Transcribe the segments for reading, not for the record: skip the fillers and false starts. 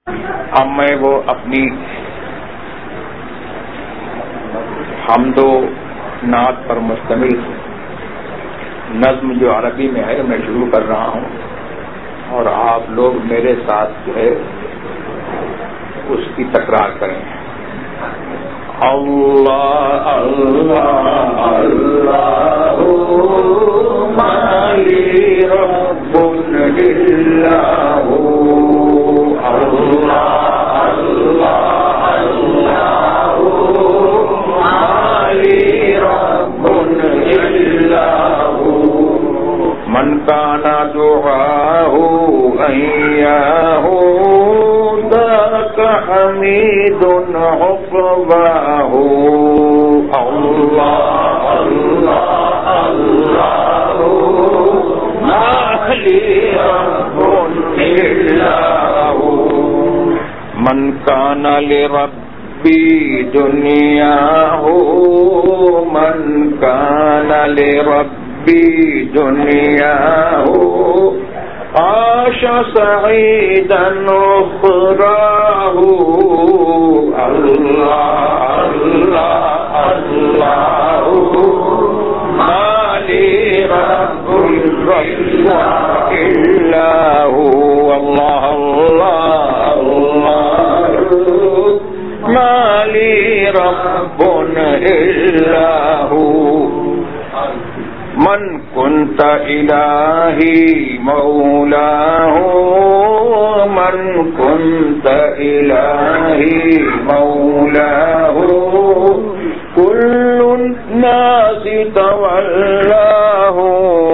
अब मैं वो अपनी हमदो नात पर मुश्तमिल नज्म जो अरबी में है मैं शुरू कर रहा हूँ और आप लोग मेरे साथ जो है उसकी तकरार करें। अल्लाह अल्लाह अल्लाहु माली रब्बुन इल्लाहु अल्लाह अल्लाह अल्लाहु माली रब्बुन इल्लाहु मन काना दुआहु अय्याहु हमीदुन हुक्बाहु अल्लाह अल्लाह अल्लाहु माली रब्बुन इल्लाहु मन काना लिरब्बी दुनियाहु मन काना लिरब्बी दुनियाहु आशा सईदन उखराहु अल्लाह अल्लाह अल्लाहु माली रब्बुल इल्लाहु अल्लाह अल्लाह अल्लाहु माली रब्बुन इल्लाहु मन कुंत इलाही मौलाहु मन कुंत इलाही मौलाहु कुल्लुन नासी तवल्लाहु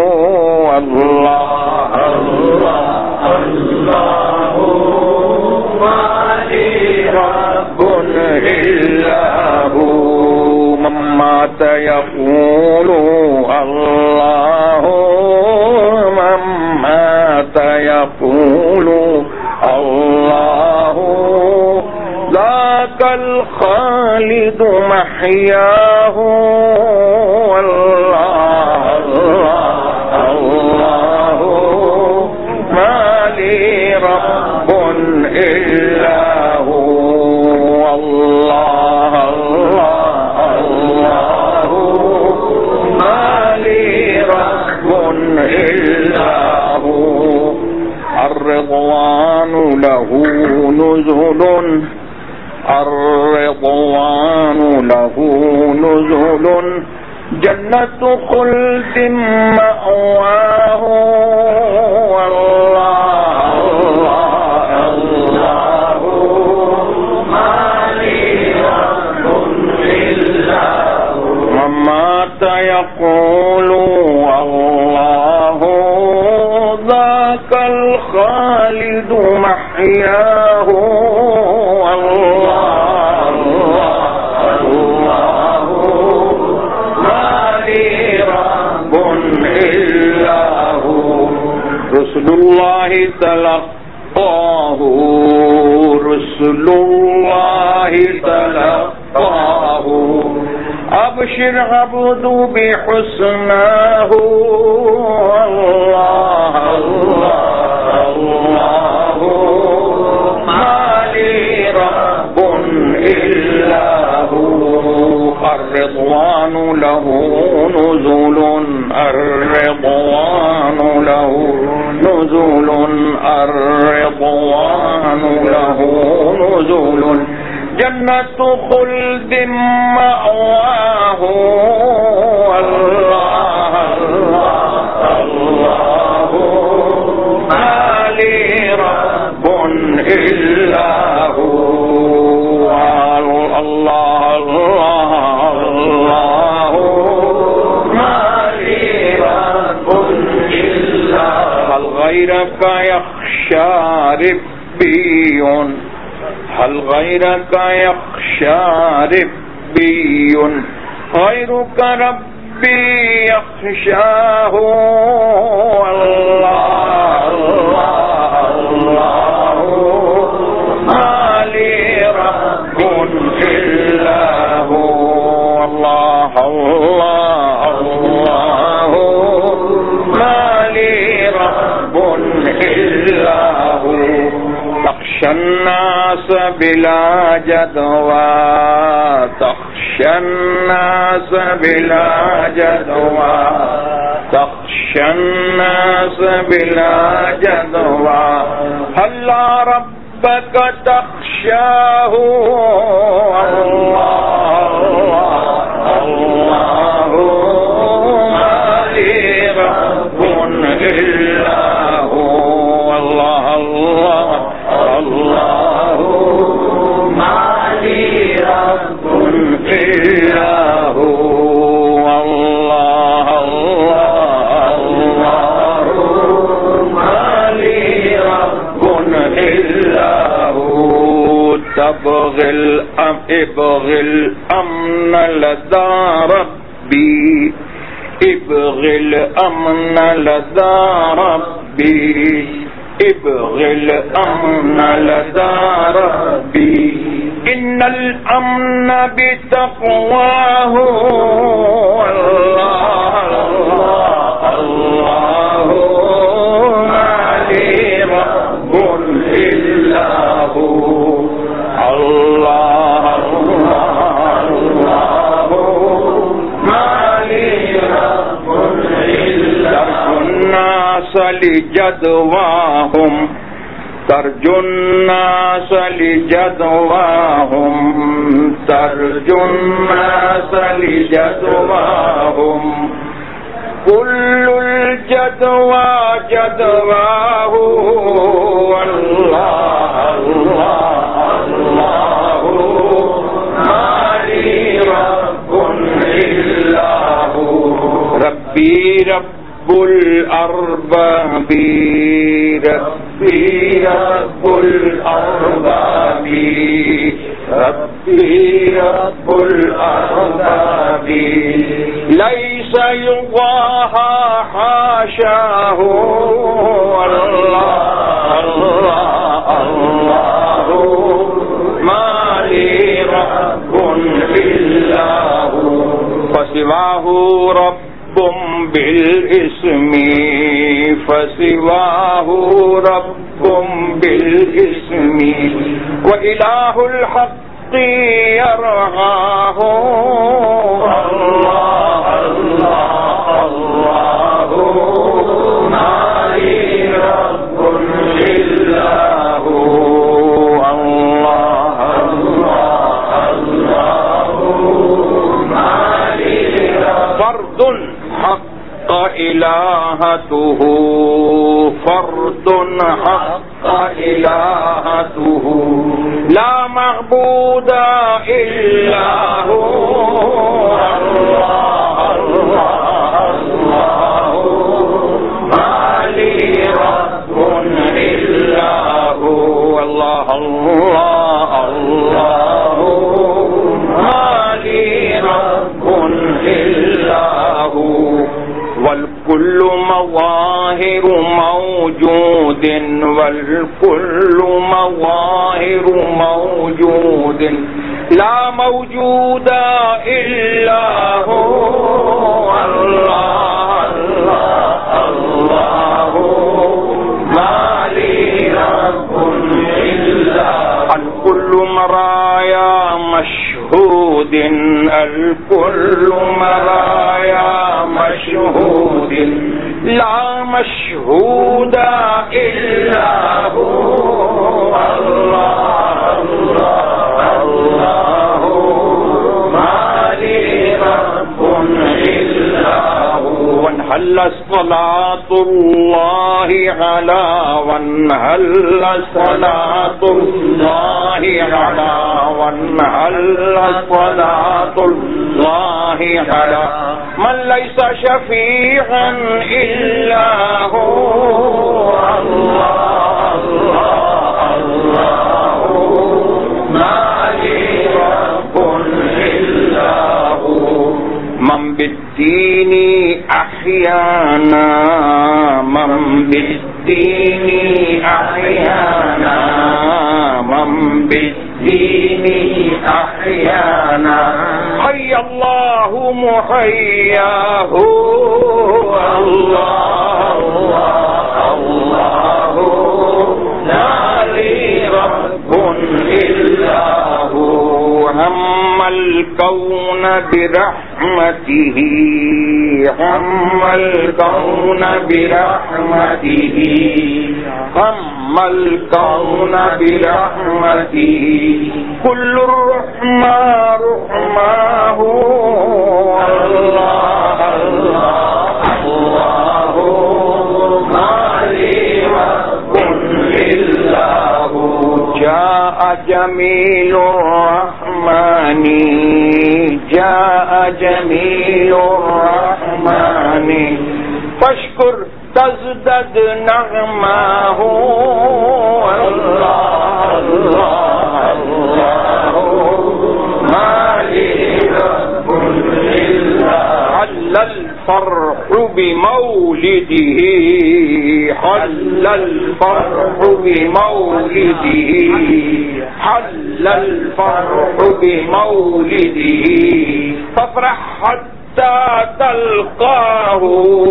अल्लाह अल्लाह अल्लाहु माली रब्बुन इल्लाहु मम्मात यक़ूलु अल्लाहु मम्मात यक़ूलु अल्लाहु ज़ाकल खालिदु महयाहु अल्लाह अल्लाह अल्लाहु माली रब्बुन इल्लाहु अल्लाह अल्लाह अल्लाहु माली रब्बुन इल्लाहु अर्रिज़वानु लहू नुज़ुलुन अर्रिज़वानु लहू नुज़ुलुन जन्नतु खुल्दिन मअवाहु अल्लाह अल्लाह अल्लाहु माली रब्बुन इल्लाहु मम्मात यक़ूलु अल्लाहु ज़ाकल खालिदु महयाहु अल्लाह अल्लाहु माली रब्बुन इल्लाहु रसूलुल्लाहि तलक़्क़ाहु रसूलुल्लाहि तलक़्क़ाहु अबशिर अब्दु बिहुस्नाहु अल्लाह अल्लाह अल्लाहु माली रब्बुन इल्लाहु अर्रिज़वानु लहू नुज़ुलुन अर्रिज़वानु लहू नुज़ुलुन अर्रिज़वानु लहू नुज़ुलुन जन्नतु खुल्दिन मअवाहु अल्लाह अल्लाह अल्लाहु माली रब्बुन इल्लाहु अल्लाह अल्लाह अल्लाहु माली रब्बुन इल्लाहु हल गैरका यख्शा रब्बियुन हल गैरका यख्शा रब्बियुन गैरुका रब्बी यख्शाहु अल्लाह अल्लाह अल्लाहु माली रब्बुन इल्लाहु अल्लाह अल्लाह अल्लाहु माली रब्बुन इल्लाहु तख्शन्नास बिला जदवा, तख्शन्नास बिला जदवा, तख्शन्नास बिला जदवा, हल्ला रब्बक तख्शाहु, अल्लाहु माली रब्बुन इल्लाहु, अल्लाह अल्लाह अल्लाहु माली रब्बुन इल्लाहु, अल्लाह अल्लाह अल्लाहु माली रब्बुन इल्लाहु, तबगिल इबगिल अमन लदा रब्बी, इबगिल अमन लदा रब्बी, इबगिल अमन लदा रब्बी, इन्नल अमन बितक़वाहु, अल्लाह अल्लाह अल्लाहु माली रब्बुन इल्लाहु, अल्लाह अल्लाह अल्लाहु माली रब्बुन इल्लाहु, तर्जुन्नास लिजदवाहुम, तर्जुन्नास लिजदवाहुम, तर्जुन्नास लिजदवाहुम, कुल्लुल जदवा जदवाहु, अल्लाह अल्लाह अल्लाहु माली रब्बुन इल्लाहु, रब्बी रब्बुल अरबाबी, रब्बी रब्बुल अरबाबी, रब्बी रब्बुल अरबाबी, लैसा युवाहा हाशाहु, अल्लाह अल्लाह अल्लाहु माली रब्बुन इल्लाहु, फसिवाहु रब्बुम बिल इस्मी, फसिवाहु रब्बुम बिल इस्मी, व इलाहुल हक़्क़ि यरआहु, अल्लाह अल्लाह अल्लाहु माली रब्बुन इल्लाहु, अल्लाह अल्लाह अल्लाहु माली फर्दुन हक़्क़ इलाहतुहु, फर्दुन हक़्क़ इलाहतुहु, ला मअबूदा इल्लाहु, अल्लाह अल्लाह अल्लाहु माली रब्बुन इल्लाहु, अल्लाह अल्लाह अल्लाहु माली रब्बुन इल्लाहु, वल्कुल्लु मवाहिरु मौजूदिन, वल्कुल्लु मवाहिरु मौजूदिन, ला मौजूदा इल्लाहु, अल्लाह अल्लाह अल्लाहु माली रब्बुन इल्लाहु, अलकुल्लु मराया मशहूदिन, अलकुल्लु मराया मशहूदिन, ला मशहूदा इल्लाहु, अल्लाह अल्लाह अल्लाहु माली रब्बुन इल्लाहु, वन्हल्ल सलातुल्लाहि अला, वन्हल्ल सलातुल्लाहि अला, वन्हल्ल सलातुल्लाहि अला मन लैसा शफीअन इल्लाहु, अल्लाह अल्लाह अल्लाहु माली रब्बुन इल्लाहु, मन बिद्दीनी अहयाना, मन बिद्दीनी अहयाना, मन बिद्दीनी अहयाना, हय्या अल्लाहु मुहय्याहु, अल्लाह अल्लाह अल्लाहु माली रब्बुन الكون برحمته هم الكون برحمته هم الكون برحمته كل الرحمة رحماه الله الله الله ما لي رب إلا هو جاء جميل الرحمن جاء جميل الرحمن فاشكر تزدد نغمه الله الله الله ما لي رب إلا حل الفرح بمولده حل الفرح بمولده حل الفرح بمولده فافرح حتى تلقاه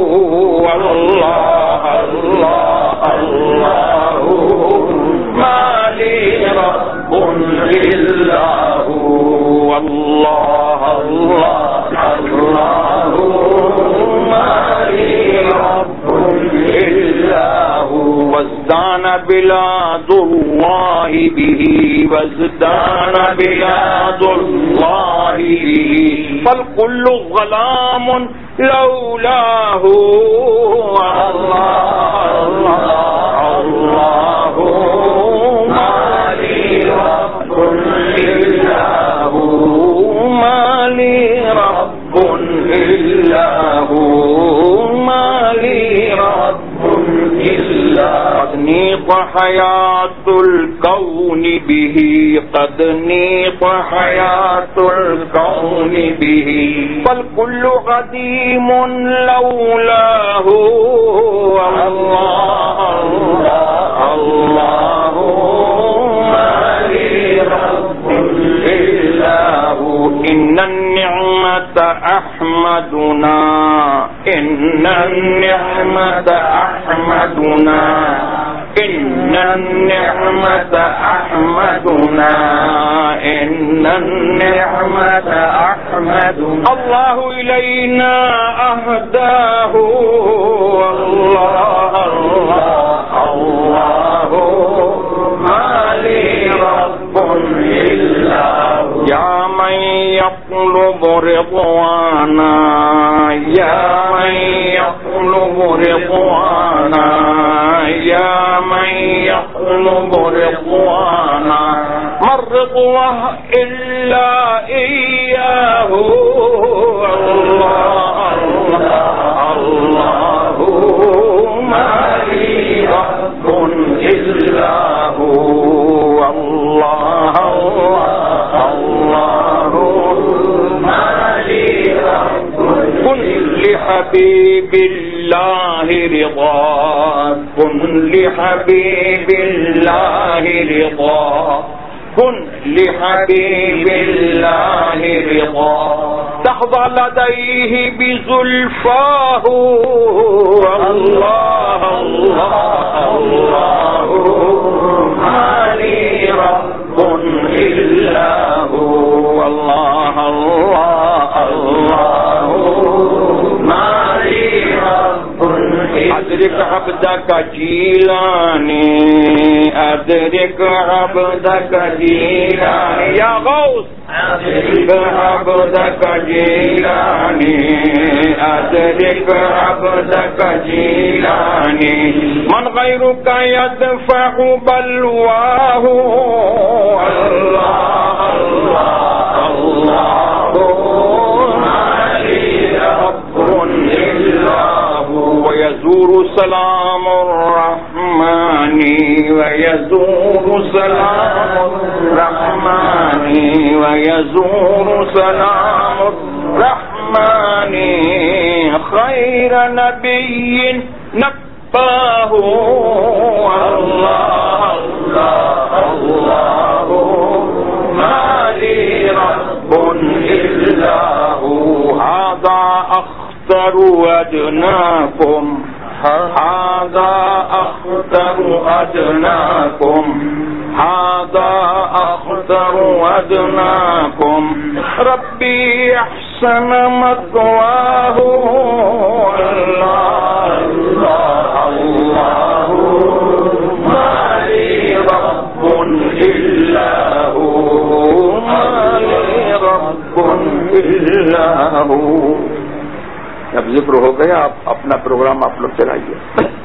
والله الله الله ما لي رب إلا هو والله الله الله ما لي رب إلا هو وازدان بلاد الله به وازدان بلاد الله به فالكل غلام لولاه الله الله الله ما لي رب إلا هو ما لي رب إلا هو ما لي رب إلا قد نيط حياة الكون به قد نيط حياة الكون به فالكل قديم لولاه الله الله الله ما لي رب إلا هو إن النعمة أحمدنا إن النعمة أحمدنا إن النعمة أحمدنا إن النعمة أحمدنا الله إلينا أهداه الله الله الله ما لي رب إلا هو يا من يطلب رضوانا يا من يطلب رضوانا يا من يطلب رضوانا ما الرضوان إلا إياه الله الله الله ما لي رب إلا هو الله الله ما لي رب كن لحبيب الله رضا كن لحبيب الله رضا كن لحبيب الله رضا تحظى لديه بزلفاه الله الله الله ما لي رب إلا هو الله الله الله ما لي رب أدرك عبدك جيلاني أدرك عبدك جيلاني يا غوث أدرك عبدك جيلاني أدرك عبدك جيلاني من غيرك يدفع بلواه الله الله الله ما لي رب إلا هو ويزور سلام الرحمن ويزور سلام الرحمن ويزور سلام الرحمن خير نبي نباه الله الله الله ما لي رب إلا هو هذا أخطر أدناكم هذا أخطر أدناكم هذا अख्तर अदनाकुम रब्बी अहसन मत्वाहु अल्लाहु माली रब्बुन इल्लाहु माली रब्बुन इल्लाहु। जब जिक्र हो गया आप अपना प्रोग्राम आप लोग चलाइए।